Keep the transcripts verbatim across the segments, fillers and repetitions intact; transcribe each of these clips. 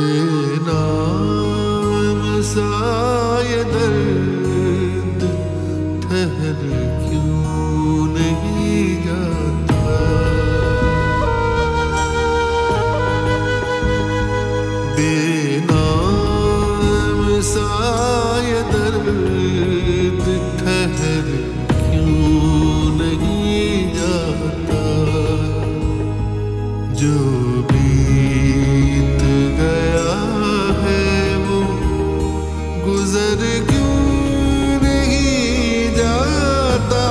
बेनाम सा ये दर्द ठहर क्यों नहीं जाता। बेनाम सा ये दर्द ठहर क्यों नहीं जाता। जो बीत गया है वो गुजर क्यों नहीं जाता।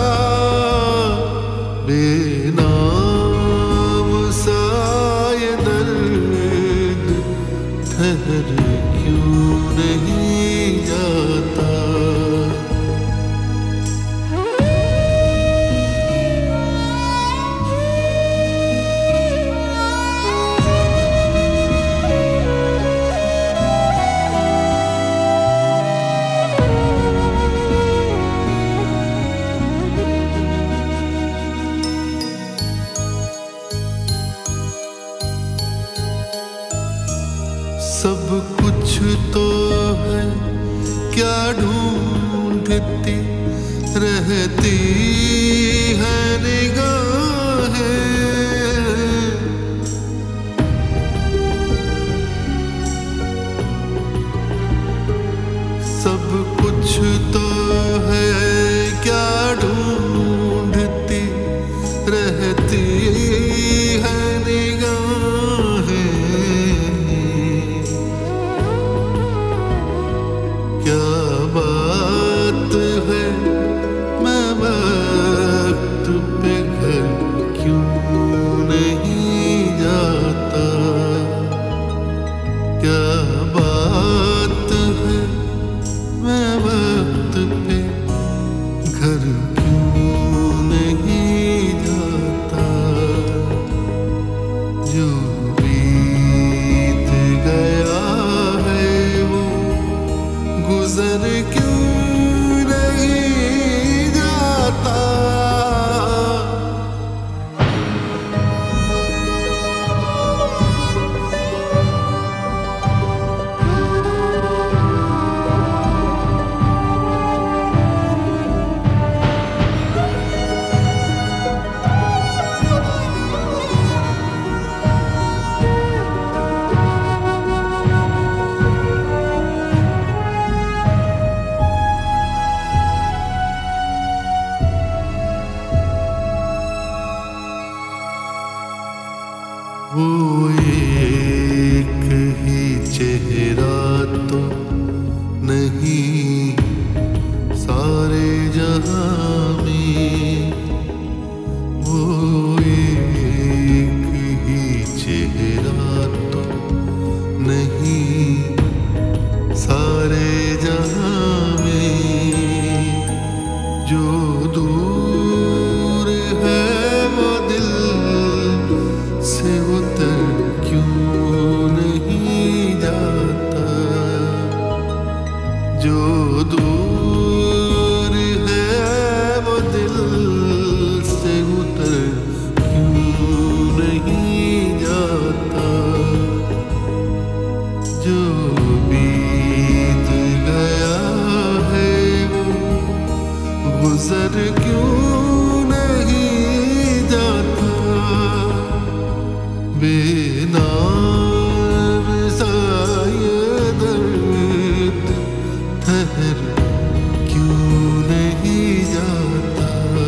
बेनाम सा ये दर्द ठहर क्यों नहीं जाता। सब कुछ तो है क्या ढूंढती रहती है निगाहें। सब कुछ तो है क्या ढूंढती रहती है निगाहें। क्या बात है मैं वक्त पे घर क्यों नहीं जाता। क्या बात है मैं वक्त पे घर क्यों नहीं जाता। जो बीत गया है वो गुजर क्यों नहीं जाता। वो एक ही चेहरा तो नहीं सारे जहां में। वो एक ही चेहरा तो नहीं सारे जहां में। जो दूर है वो दिल से उतर क्यों नहीं जाता। जो दूर है वो दिल से उतर क्यों नहीं जाता। जो बीत गया है वो गुजर क्यों नहीं जाता। बेनाम सा ये दर्द ठहर क्यों नहीं जाता।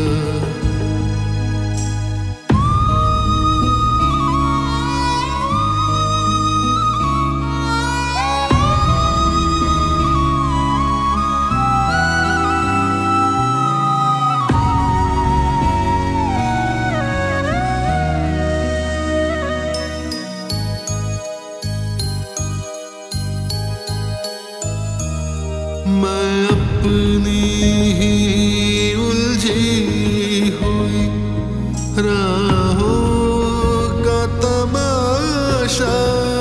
मैं अपनी ही उलझी हुई राहों का तमाशा।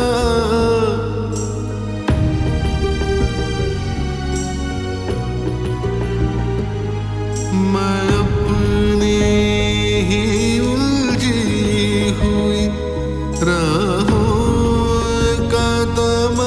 मैं अपनी ही उलझी हुई राहों का तमाशा।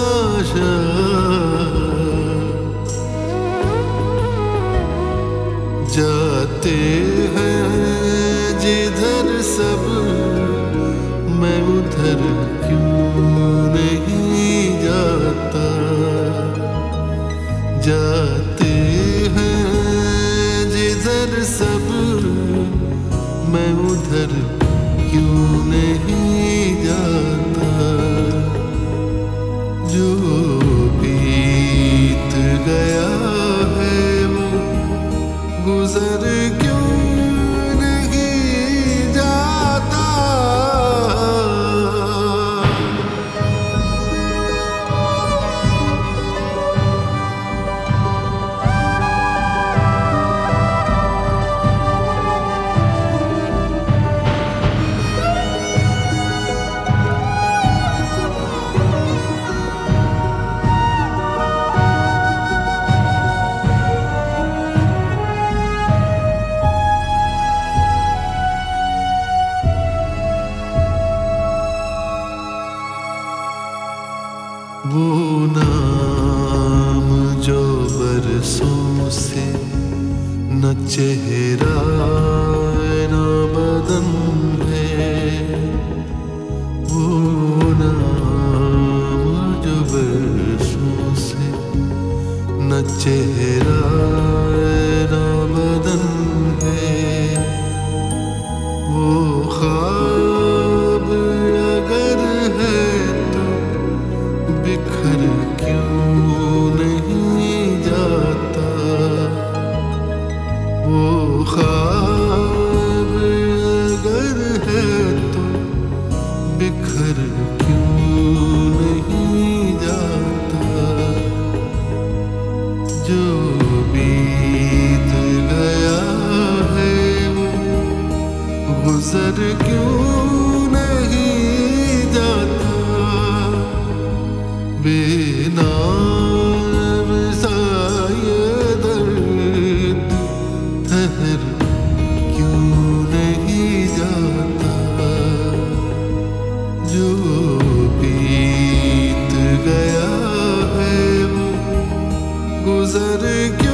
जो बीत गया है वो गुजर क्यों नहीं जाता। वो नाम जो बरसों से न चेहरा न बदन है, वो नाम जो बरसों से न चेहरा न बदन है, वो ख्वाब अगर है बिखर क्यों नहीं जाता। वो ख्वाब अगर है तो बिखर क्यों नहीं जाता। जो बीत गया है वो गुजर क्यों नहीं जाता। बेनाम सा ये दर्द ठहर क्यों नहीं जाता। जो बीत गया है वो गुजर